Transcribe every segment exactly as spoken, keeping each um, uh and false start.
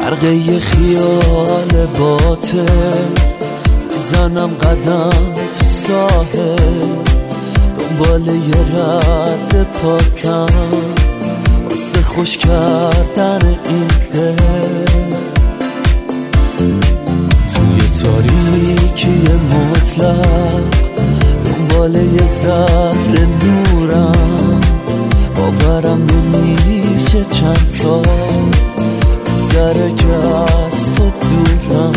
غرقه خیال باطل، میزنم قدم تو ساحل، دنبال یه رد پاتم واسه خوش کردن این دل. توی تاریکی مطلق دنبال یه ذره نورم، باورم نمیشه چند سال میگذره که از تو دورم.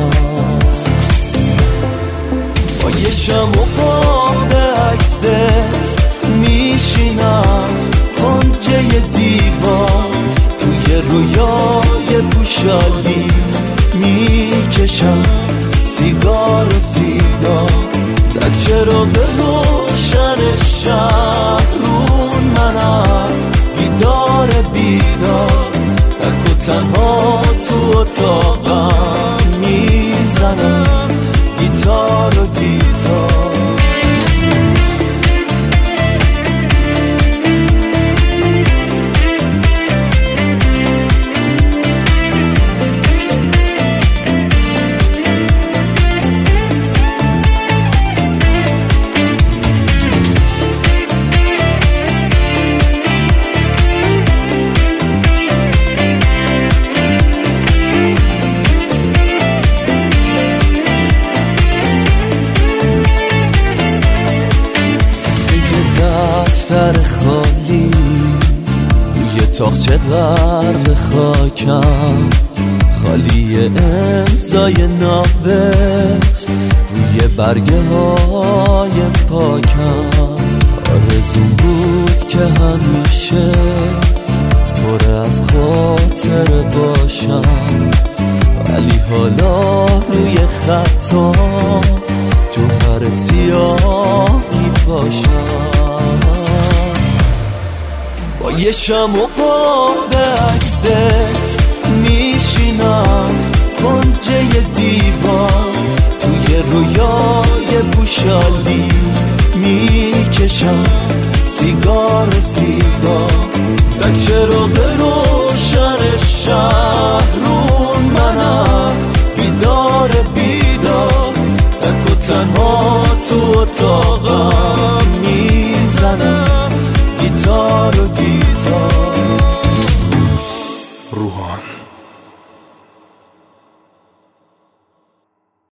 با یه شم و قاب عکست میشینم کنجه دیوار، توی رویای پوشالی میکشم سیگار و سیگار. تک چرا به روشن شهر رو منم بیدار بیدار، تک و تنها تو اتاقم میزنم گیتار و گیتار. دفتر خالی روی تاقچه غرق خاکم، خالی امضای نامت روی برگه های پاکم. آرزوم بود که همیشه پر از خاطر باشم، ولی حالا روی خطام جوهر سیاهی باشم. با یه شم و قاب عکست میشینم کنجه دیوار، توی رویای پوشالی میکشم سیگار سیگار. تک چرا به روشن شهر رو منم بیدار بیدار، تک و تنها تو اتاقم می